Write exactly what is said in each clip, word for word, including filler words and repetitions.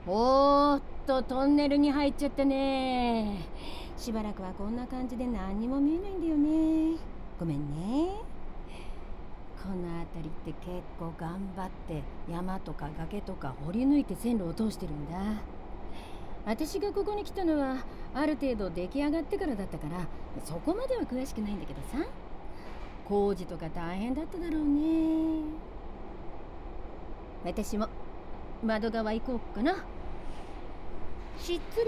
おーっとトンネルに入っちゃったね。しばらくはこんな感じで何にも見えないんだよね。ごめんね。この辺りって結構頑張って山とか崖とか掘り抜いて線路を通してるんだ。私がここに来たのはある程度出来上がってからだったから、そこまでは詳しくないんだけどさ。工事とか大変だっただろうね。私も窓側行こうかな。失礼。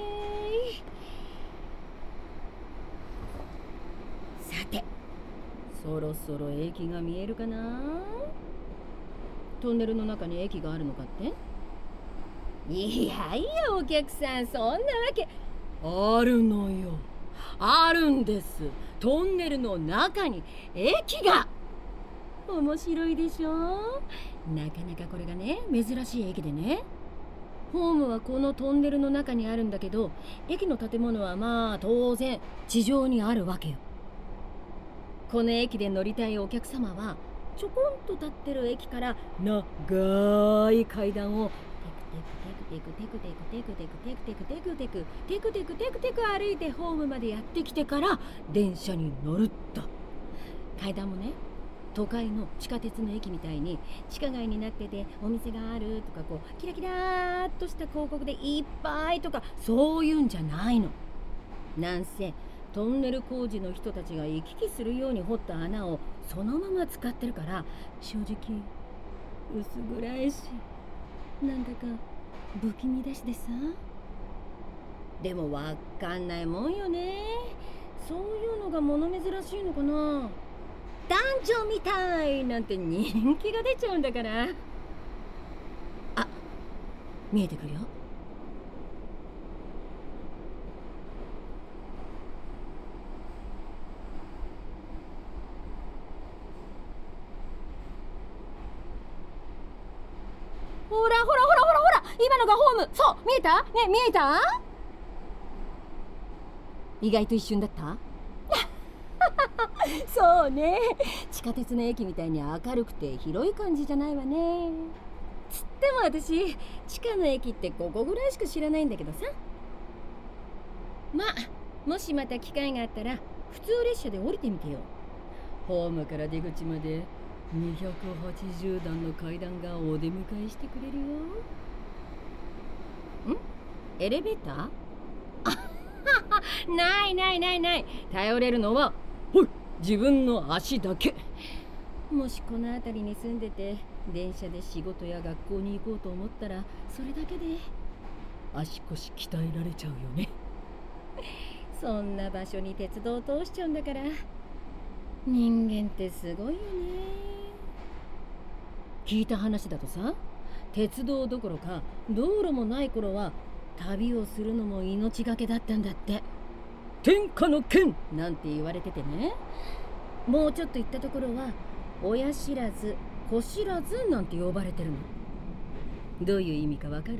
さて、そろそろ駅が見えるかな。トンネルの中に駅があるのかって。いやいやお客さん、そんなわけあるのよ。あるんです。トンネルの中に駅が。面白いでしょ。なかなかこれがね、珍しい駅でね、ホームはこのトンネルの中にあるんだけど、駅の建物はまあ当然地上にあるわけよ。この駅で乗りたいお客様はちょこんと立ってる駅から長い階段をテクテクテクテクテクテクテクテクテクテクテクテクテクテクテクテク歩いてホームまでやってきてから電車に乗ると。階段もね、都会の地下鉄の駅みたいに地下街になっててお店があるとか、こうキラキラーっとした広告でいっぱいとか、そういうんじゃないの。なんせトンネル工事の人たちが行き来するように掘った穴をそのまま使ってるから、正直薄暗いし、なんだか不気味だしでさ。でもわかんないもんよね。そういうのが物珍しいのかな。男女みたいなんて人気が出ちゃうんだから。あ、見えてくるよ。ほらほらほらほらほら、今のがホーム。そう、見えたね、見えた。意外と一瞬だったそうね、地下鉄の駅みたいに明るくて広い感じじゃないわね。つっても私地下の駅ってここぐらいしか知らないんだけどさ。まあもしまた機会があったら普通列車で降りてみてよ。ホームから出口までにひゃくはちじゅうだんの階段がお出迎えしてくれるよ。ん？エレベーター？ないないないない。頼れるのはほい自分の足だけ。もしこの辺りに住んでて電車で仕事や学校に行こうと思ったら、それだけで足腰鍛えられちゃうよね。そんな場所に鉄道を通しちゃうんだから、人間ってすごいよね。聞いた話だとさ、鉄道どころか道路もない頃は旅をするのも命がけだったんだって。天下の剣なんて言われててね。もうちょっと行ったところは親知らず子知らずなんて呼ばれてるの。どういう意味かわかる？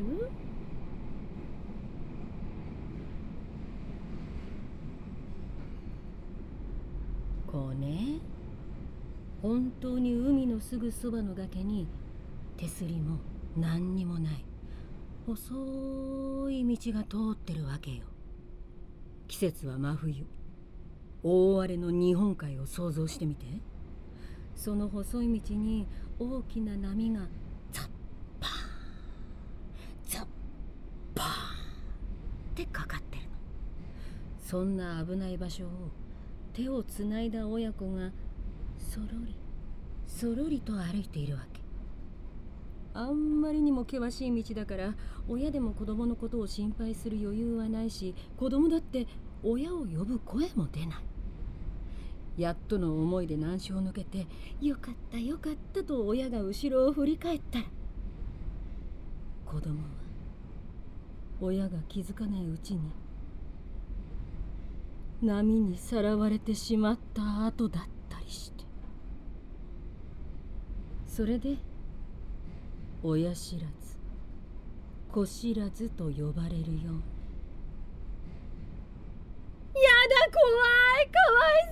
こうね、本当に海のすぐそばの崖に手すりも何にもない細い道が通ってるわけよ。季節は真冬、大荒れの日本海を想像してみて。その細い道に大きな波がザッパーンザッパーンってかかってるの。そんな危ない場所を手をつないだ親子がそろりそろりと歩いているわけ。あんまりにも険しい道だから、親でも子供のことを心配する余裕はないし、子供だって親を呼ぶ声も出ない。やっとの思いで難所を抜けて、よかったよかったと親が後ろを振り返ったら、子供は親が気づかないうちに波にさらわれてしまった後だったりして。それで親知らず子知らずと呼ばれるように。やだ、怖い、かわい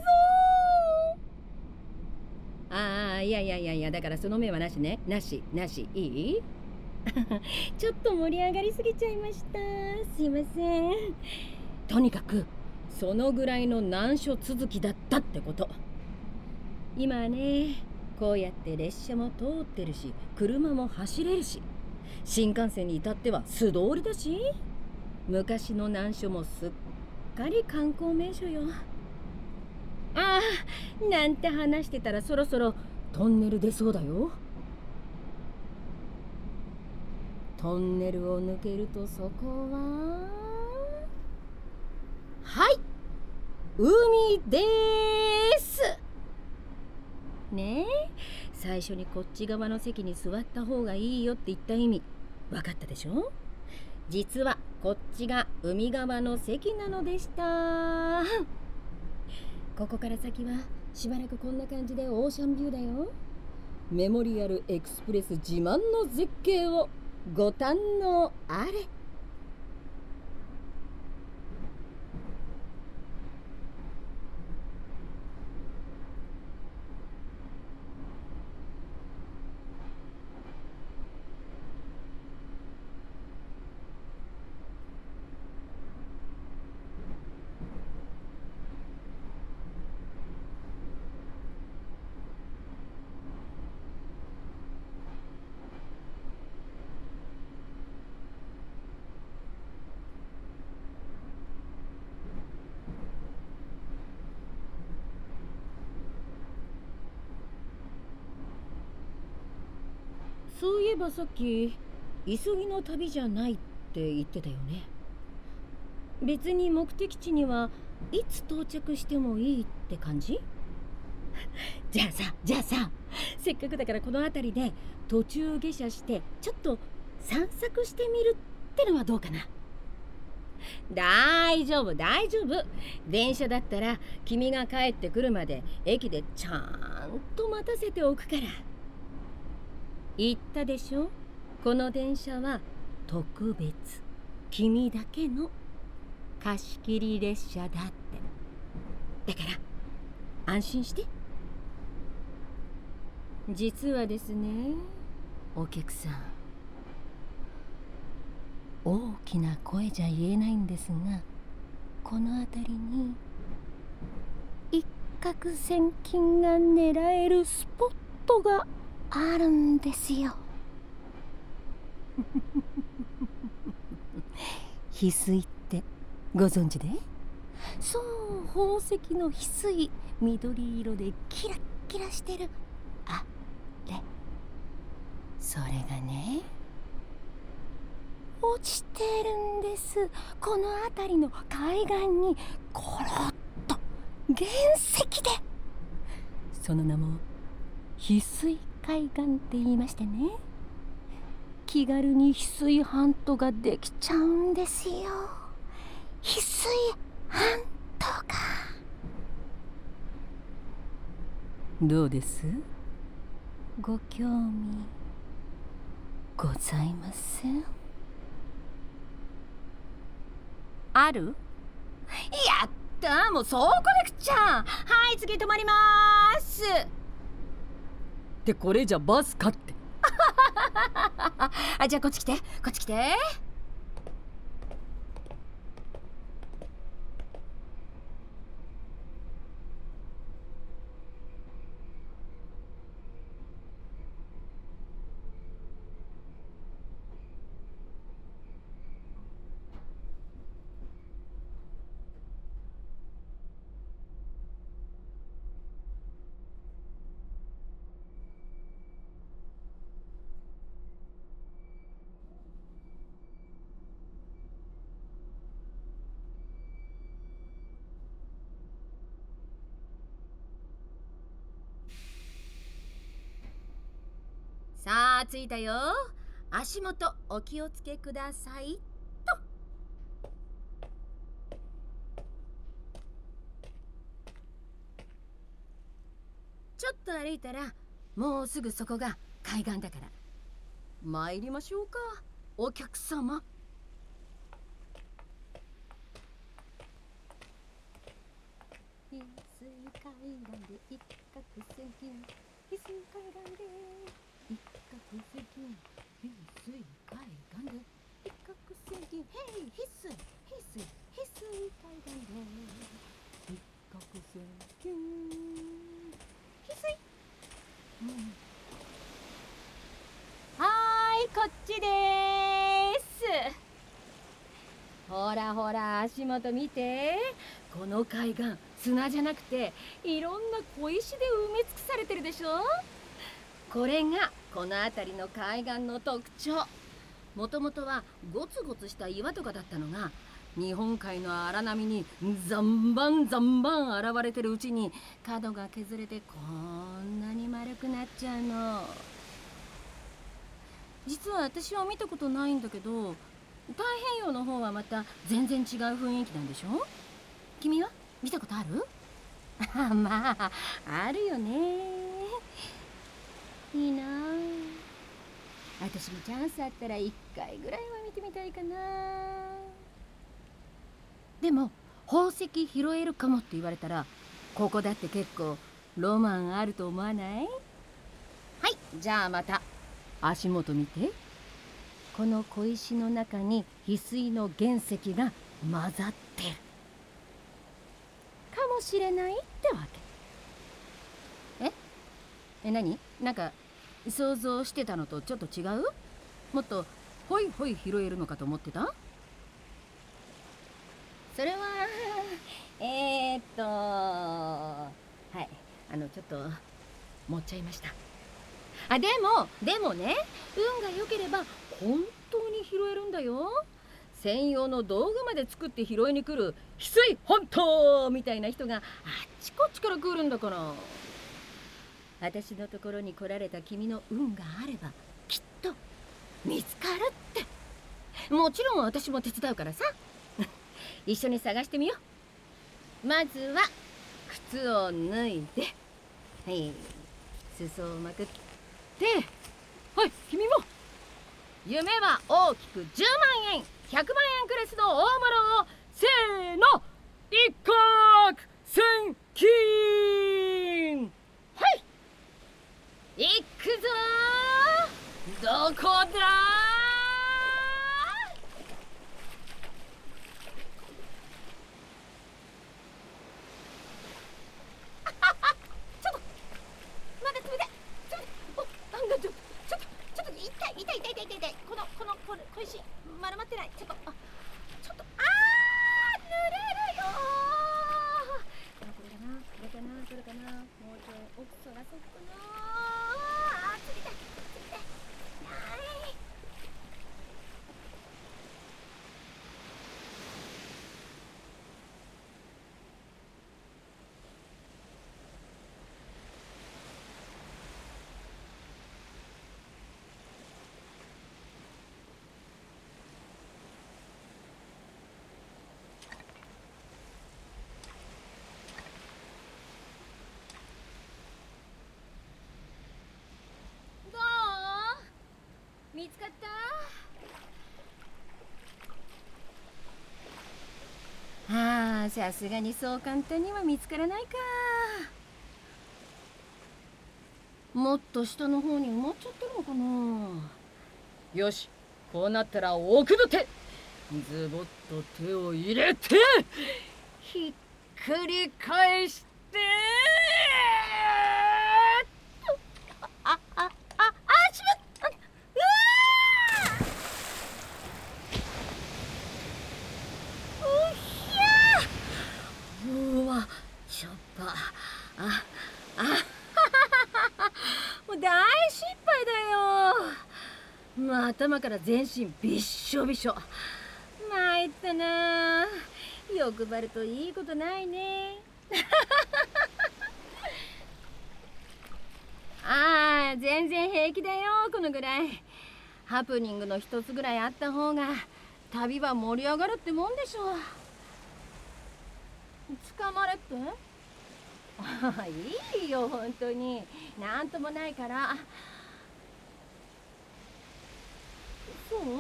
そう。ああ、いやいやいやいや、だからその目はなしね。なしなし、いい？ ちょっと盛り上がりすぎちゃいました。すいません。とにかくそのぐらいの難所続きだったってこと。今はね、こうやって列車も通ってるし、車も走れるし、新幹線に至っては素通りだし、昔の難所もすっかり観光名所よ。ああ、なんて話してたらそろそろトンネル出そうだよ。トンネルを抜けるとそこは、はい、海です。ねえ、最初にこっち側の席に座った方がいいよって言った意味分かったでしょ。実はこっちが海側の席なのでした。ここから先はしばらくこんな感じでオーシャンビューだよ。メモリアルエクスプレス自慢の絶景をご堪能あれ。そういえばさっき急ぎの旅じゃないって言ってたよね。別に目的地にはいつ到着してもいいって感じ？じゃあさじゃあさせっかくだからこの辺りで途中下車してちょっと散策してみるってのはどうかな。大丈夫大丈夫。電車だったら君が帰ってくるまで駅でちゃんと待たせておくから。言ったでしょ、この電車は特別、君だけの貸し切り列車だって。だから安心して。実はですね、お客さん、大きな声じゃ言えないんですが、この辺りに一攫千金が狙えるスポットがあるんですよ。翡翠ってご存知で？そう、宝石の翡翠、緑色でキラッキラしてるあれ。それがね、落ちてるんです。この辺りの海岸にコロッと原石で。その名も翡翠海岸って言いましてね、気軽に翡翠ハントができちゃうんですよ。翡翠ハントが。どうです？ご興味ございません？ある？やった、もうそうこなくちゃ。はい、次止まりまーす。ってこれじゃバスかってあ、じゃあこっち来て、こっち来て。さあ着いたよ。足元お気をつけくださいと。ちょっと歩いたらもうすぐそこが海岸だから参りましょうか、お客様。翡翠海岸で一攫千金、翡翠海岸で一攫千金。 翡翠海岸で一攫千金、へい翡翠翡翠翡翠海岸で一攫千金翡翠、うん、はーい、こっちでーす。ほらほら、足元見て。この海岸、砂じゃなくていろんな小石で埋め尽くされてるでしょ。これがこの辺りの海岸の特徴。もともとはゴツゴツした岩とかだったのが、日本海の荒波にザンバンザンバン現れてるうちに角が削れてこんなに丸くなっちゃうの。実は私は見たことないんだけど、太平洋の方はまた全然違う雰囲気なんでしょ。君は見たことある？まああるよね。いいなあ。私もチャンスあったらいっかいぐらいは見てみたいかな。でも宝石拾えるかもって言われたら、ここだって結構ロマンあると思わない？はい、じゃあまた足元見て。この小石の中に翡翠の原石が混ざってるかもしれないってわけ。ええ、何？なんか想像してたのとちょっと違う？もっとホイホイ拾えるのかと思ってた？それはえー、っとはいあのちょっと持っちゃいました。あ、でもでもね、運が良ければ本当に拾えるんだよ。専用の道具まで作って拾いに来る翡翠本当みたいな人があっちこっちから来るんだから。私のところに来られた君の運があればきっと見つかるって。もちろん私も手伝うからさ。一緒に探してみよう。まずは靴を脱いで、はい、裾をまくって、はい、君も。夢は大きくじゅうまんえん、ひゃくまんえんクラスの大物をせーの、一攫千金。はい、行くぞー。どこだ小石丸まってない。ちょっとあちょっとあー濡れるよー。これかなこれかなこれかな。もうちょい奥そらそっかな。あー釣りたい釣りたい。ない見つかった？ああ、さすがにそう簡単には見つからないか。もっと下の方に埋まっちゃってるのかな。よし、こうなったら奥の手ズボッと手を入れてひっくり返してあああああしまった。うわちょっとああもう大失敗だよ。もう頭から全身びっしょびしょ。参ったな。欲張るといいことないね。ああ全然平気だよ。このぐらいハプニングの一つぐらいあった方が旅は盛り上がるってもんでしょ。捕まれって？ああいいよ本当になんともないから。そう、うん、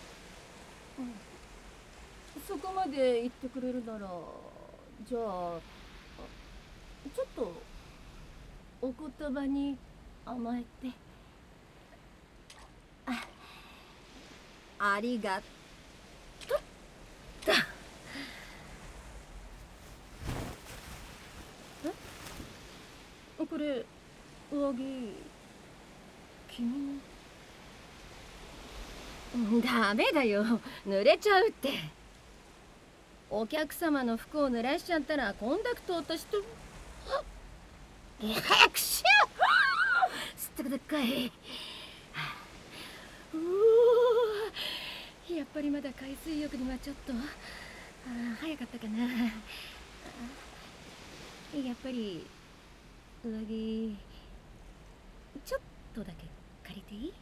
そこまで言ってくれるならじゃあちょっとお言葉に甘えて。あありがとったえこれ上着君のダメだよ濡れちゃうって。お客様の服を濡らしちゃったらコンダクト落としと早くしようすったくだっかい。うおやっぱりまだ海水浴にはちょっとあ早かったかな。やっぱり上着ちょっとだけ借りていい？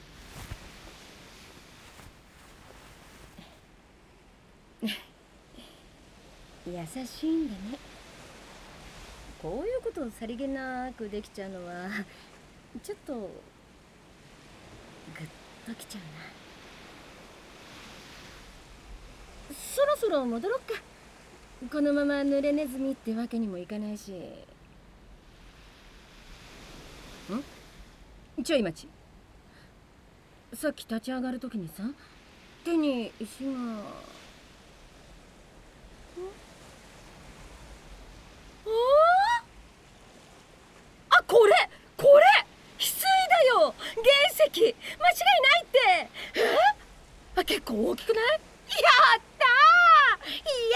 優しいんだね。こういうことをさりげなくできちゃうのはちょっとグッときちゃうな。そろそろ戻ろっか。このまま濡れネズミってわけにもいかないし。んちょい待ち。さっき立ち上がるときにさ手に石があこれこれ翡翠だよ。原石間違いないって。えあ結構大きくない？やったーイ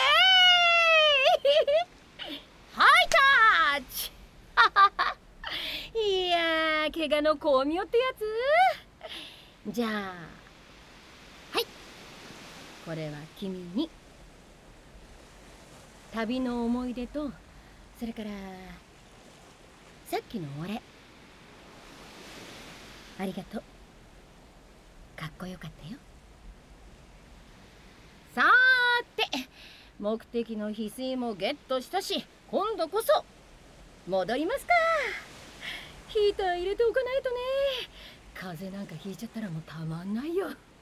エーイハイタッチいやー怪我の巧妙ってやつ。じゃあはいこれは君に。旅の思い出とそれからさっきのお礼ありがとう。かっこよかったよ。さーて目的の翡翠もゲットしたし今度こそ戻りますか。ヒーター入れておかないとね。風邪なんかひいちゃったらもうたまんないよ。